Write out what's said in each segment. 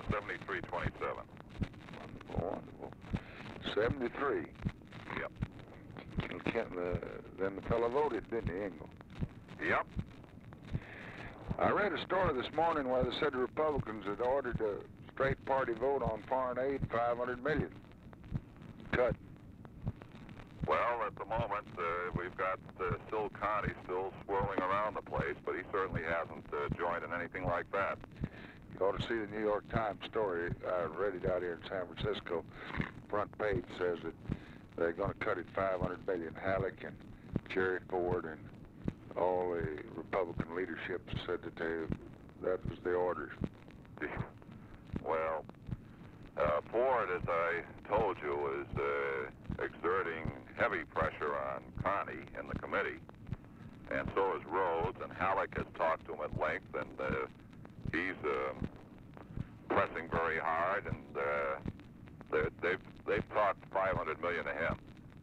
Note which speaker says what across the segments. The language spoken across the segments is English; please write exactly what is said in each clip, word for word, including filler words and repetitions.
Speaker 1: seventy-three twenty-seven.
Speaker 2: Wonderful, wonderful. seventy-three.
Speaker 1: Yep.
Speaker 2: Kent, uh, then the fellow voted, didn't he, Engel?
Speaker 1: Yep.
Speaker 2: I read a story this morning where they said the Republicans had ordered a straight party vote on foreign aid, five hundred million cut.
Speaker 1: Well, at the moment, uh, we've got uh, Sil Conti still swirling around the place, but he certainly hasn't uh, joined in anything like that.
Speaker 2: You ought to see the New York Times story. I read it out here in San Francisco. Front page says that they're going to cut it five hundred million. Halleck and Jerry Ford and all the Republican leadership said that they, that was the orders.
Speaker 1: Well, uh, Ford, as I told you, is uh, exerting heavy pressure on Conti in the committee, and so is Rhodes, and Halleck has talked to him at length, and uh, he's uh, pressing very hard, and uh, they've, they've talked five hundred million to him.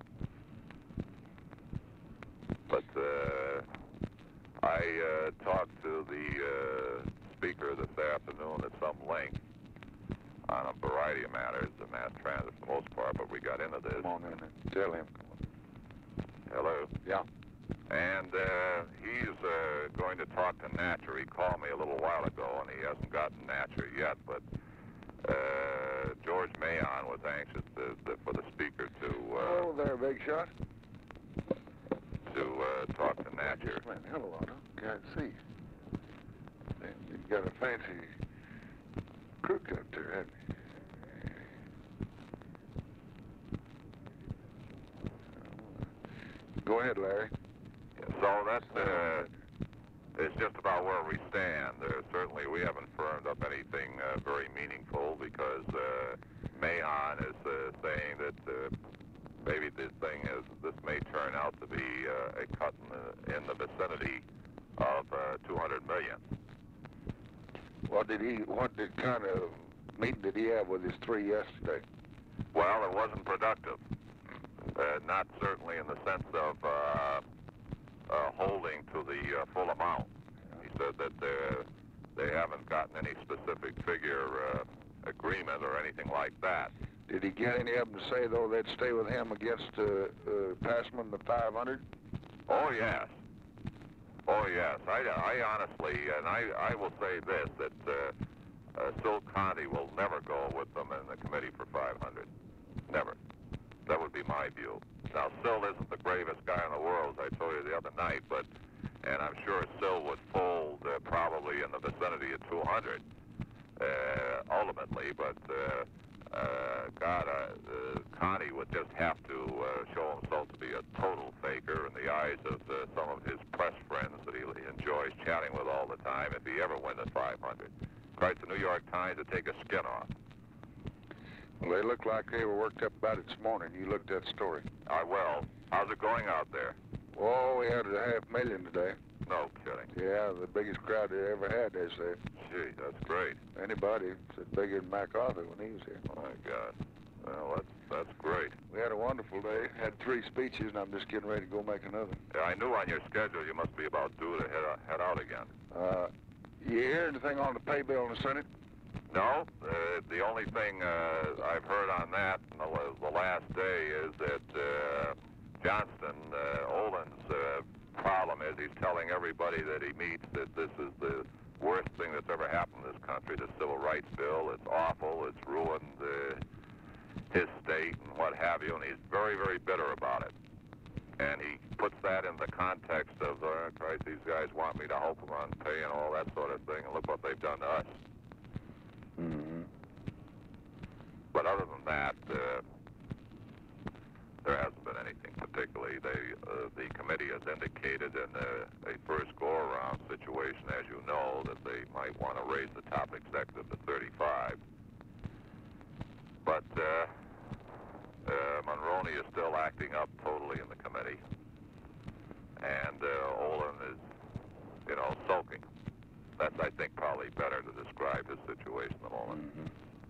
Speaker 1: But uh, I uh, talked to the uh, speaker this afternoon at some length on a variety of matters, the mass transit for the most part, but we got into this.
Speaker 2: Come on in and tell him.
Speaker 1: Hello?
Speaker 2: Yeah.
Speaker 1: And uh, he's uh, going to talk to Natcher. He called me a little while ago, and he hasn't gotten Natcher yet, but uh, George Mahon was anxious to, to, for the speaker to... Uh,
Speaker 2: oh, there, big shot.
Speaker 1: to uh, talk to Natcher.
Speaker 2: Just went hell on him. Can't see. And you've got a fancy crook up there, haven't you? Go ahead, Larry.
Speaker 1: So that's uh, it's just about where we stand. Uh, certainly, we haven't firmed up anything uh, very meaningful because uh, Mahon is uh, saying that uh, maybe this thing is this may turn out to be uh, a cut in the, in the vicinity of uh, two hundred million.
Speaker 2: What did he? What did kind of meeting did he have with his three yesterday?
Speaker 1: Well, it wasn't productive. Uh, not certainly in the sense of uh, uh, holding to the uh, full amount. He said that uh, they haven't gotten any specific figure uh, agreement or anything like that.
Speaker 2: Did he get any of them to say, though, they'd stay with him against uh, uh, Passman, the five hundred?
Speaker 1: Oh, yes. Oh, yes. I, I honestly, and I, I will say this, that uh, uh, Sil Conti will never go with them in the committee for five hundred. Never. That would be my view. Now, Sil isn't the bravest guy in the world, as I told you the other night, but, and I'm sure Sil would fold uh, probably in the vicinity of two hundred, uh, ultimately, but, uh, uh, God, uh, uh, Conti would just have to uh, show himself to be a total faker in the eyes of uh, some of his press friends that he enjoys chatting with all the time if he ever wins at five hundred. Cried the New York Times to take a skin off.
Speaker 2: Well, they looked like they were worked up about it this morning. You looked at that story.
Speaker 1: I will. How's it going out there?
Speaker 2: Oh, we had a half million today.
Speaker 1: No kidding.
Speaker 2: Yeah, the biggest crowd they ever had, they say.
Speaker 1: Gee, that's great.
Speaker 2: Anybody said bigger than MacArthur when he was here.
Speaker 1: My God. Well, that's, that's great.
Speaker 2: We had a wonderful day. Had three speeches, and I'm just getting ready to go make another.
Speaker 1: Yeah, I knew on your schedule you must be about due to head, out- head out again.
Speaker 2: Uh, you hear anything on the pay bill in the Senate?
Speaker 1: No, uh, the only thing uh, I've heard on that in the, the last day is that uh, Johnston, uh, Olin's uh, problem is he's telling everybody that he meets that this is the worst thing that's ever happened in this country, the Civil Rights Bill. It's awful. It's ruined uh, his state and what have you, and he's very, very bitter about it. And he puts that in the context of, uh, Christ, these guys want me to help them on pay and all that sort of thing, and look what they've done to us.
Speaker 2: Mm-hmm.
Speaker 1: But other than that, uh, there hasn't been anything particularly. They, uh, the committee has indicated in a, a first go-around situation, as you know, that they might want to raise the top executive to thirty-five. But uh, uh, Mulroney is still acting up totally in the committee. And uh, Olin is, you know, sulking. That's, I think, probably better to describe his situation at the moment.
Speaker 2: Mm-hmm.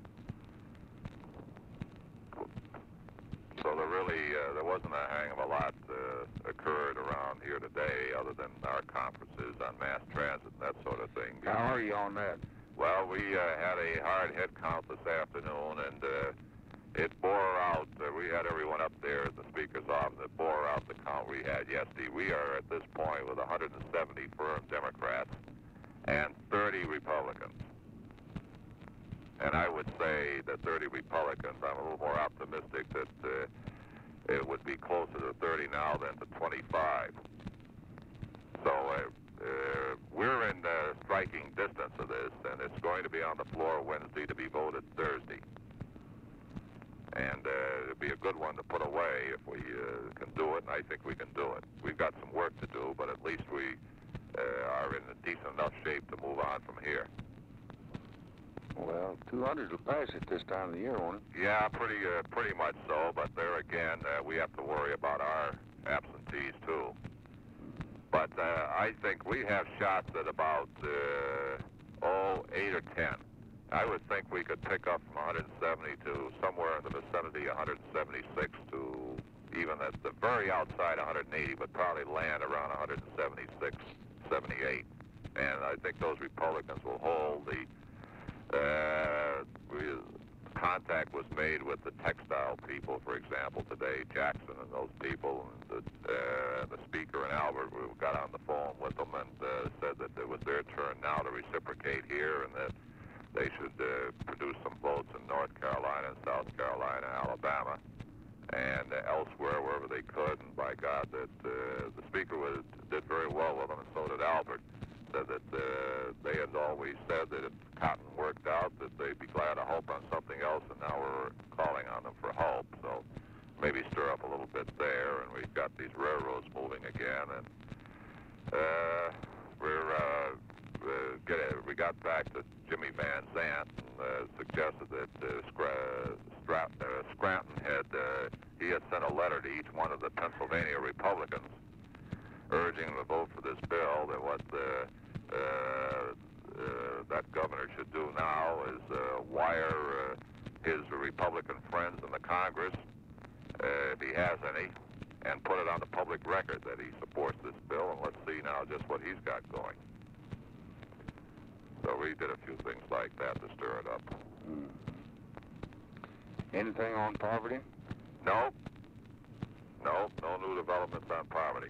Speaker 1: So there really, uh, there wasn't a hang of a lot uh, occurred around here today other than our conferences on mass transit and that sort of thing.
Speaker 2: How are you on that?
Speaker 1: Well, we uh, had a hard head count this afternoon, and uh, it bore out. Uh, we had everyone up there at the Speaker's office. It bore out the count we had yesterday. We are at this point with one hundred seventy firm Democrats and thirty Republicans. And I would say that thirty Republicans, I'm a little more optimistic that uh, it would be closer to thirty now than to twenty-five. So uh, uh, we're in uh, striking distance of this, and it's going to be on the floor Wednesday to be voted Thursday. And uh, it'll be a good one to put away if we uh, can do it, and I think we can do it. We've got some work to do, but at least we uh, are in a decent enough shape to move on from here.
Speaker 2: Well, two hundred will pass it this time of the year, won't it?
Speaker 1: Yeah, pretty uh, pretty much so, but there again, uh, we have to worry about our absentees, too. But uh, I think we have shots at about, uh, oh, eight or ten. I would think we could pick up from one hundred seventy to somewhere in the vicinity of one hundred seventy-six to even at the very outside one hundred eighty, but probably land around one hundred seventy-six, seventy-eight. And I think those Republicans will hold. The uh, we, contact was made with the textile people, for example, today, Jackson and those people, and the, uh, the Speaker and Albert, we got on the phone with them and uh, said that it was their turn now to reciprocate here and that they should uh, produce some votes in North Carolina and South Carolina and Alabama and uh, elsewhere, wherever they could. And by God, that uh, the Speaker was, did very well with them, and so did Albert. Said that uh, they had always said that if cotton worked out, that they'd be glad to help on something else, and now we're calling on them for help. So maybe stir up a little bit there, and we've got these railroads moving again, and uh, we're uh, uh, get it, we got back to Jimmy Van Zandt and uh, suggested that uh, Scra- Stra- uh, Scranton had uh, he had sent a letter to each one of the Pennsylvania Republicans urging them to vote for this bill. That what the, uh, uh, that governor should do now is uh, wire uh, his Republican friends in the Congress, uh, if he has any, and put it on the public record that he supports this bill, and let's see now just what he's got going. So we did a few things like that to stir it up.
Speaker 2: Mm. Anything on poverty?
Speaker 1: No. No, no new developments on poverty.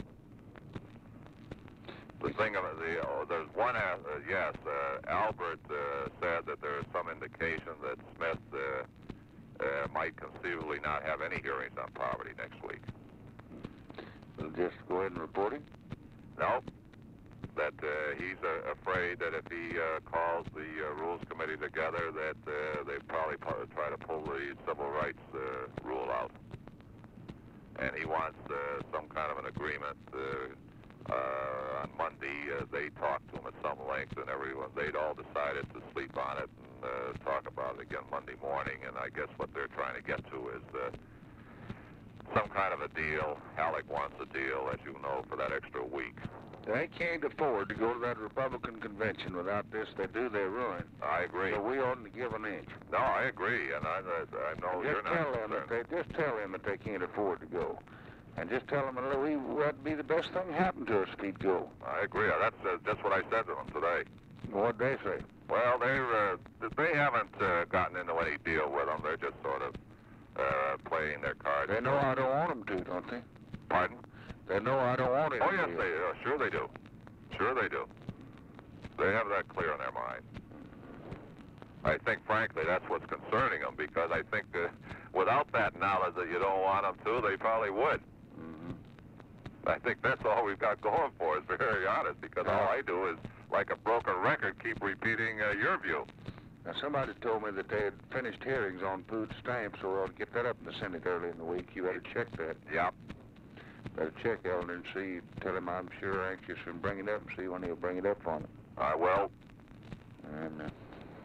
Speaker 1: The thing of it, the, oh, there's one, uh, yes, uh, Albert uh, said that there is some indication that Smith uh, uh, might conceivably not have any hearings on poverty next week.
Speaker 2: We'll just go ahead and report it?
Speaker 1: No. That uh, he's uh, afraid that if he uh, calls the uh, Rules Committee together, that uh, they probably pu- try to pull the civil rights uh, rule out. And he wants uh, some kind of an agreement. Uh, uh, on Monday, uh, they talked to him at some length, and everyone, they'd all decided to sleep on it and uh, talk about it again Monday morning. And I guess what they're trying to get to is uh, some kind of a deal. Halleck wants a deal, as you know, for that extra week.
Speaker 2: They can't afford to go to that Republican convention without this. They do, they ruin.
Speaker 1: I agree.
Speaker 2: So we oughtn't to give an inch.
Speaker 1: No, I agree, and I, I, I know
Speaker 2: just
Speaker 1: you're not
Speaker 2: tell them that they, Just tell them that they can't afford to go. And just tell them that we would be the best thing happen to us if he'd go.
Speaker 1: I agree. That's uh, that's what I said to them today.
Speaker 2: What'd they say?
Speaker 1: Well, they're, uh, they haven't uh, gotten into any deal with them. They're just sort of uh, playing their cards.
Speaker 2: They know I don't want them to, don't they?
Speaker 1: Pardon?
Speaker 2: They know I don't want it.
Speaker 1: Oh, yes, they uh, sure they do. Sure they do. They have that clear in their mind. I think, frankly, that's what's concerning them, because I think uh, without that knowledge that you don't want them to, they probably would.
Speaker 2: Mm-hmm.
Speaker 1: I think that's all we've got going for us, to be very honest, because
Speaker 2: Yeah.
Speaker 1: all I do is, like a broken record, keep repeating uh, your view.
Speaker 2: Now, somebody told me that they had finished hearings on food stamps, so I'll get that up in the Senate early in the week. You better check that.
Speaker 1: Yeah.
Speaker 2: Better check, Elder, and see. Tell him I'm sure anxious and bring it up and see when he'll bring it up for me.
Speaker 1: I will.
Speaker 2: And uh,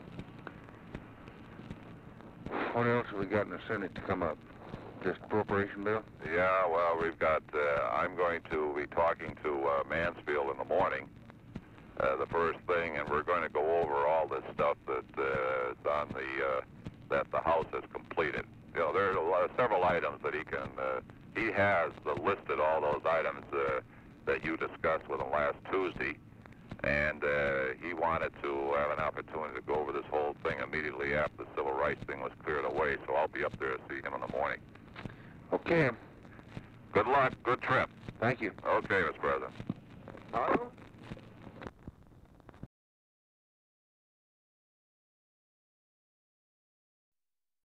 Speaker 2: what else have we got in the Senate to come up? Just appropriation bill?
Speaker 1: Yeah, well, we've got, uh, I'm going to be talking to uh, Mansfield in the morning, uh, the first thing, and we're going to go over all this stuff that uh, is on the, uh, that the House has completed. You know, there are a lot, several items that he can, uh, he has uh, listed all those items uh, that you discussed with him last Tuesday, and uh, he wanted to have an opportunity to go over this whole thing immediately after the civil rights thing was cleared away, so I'll be up there to see him in the morning.
Speaker 2: Okay.
Speaker 1: Good luck. Good trip.
Speaker 2: Thank you.
Speaker 1: Okay, Mister President.
Speaker 2: Hello?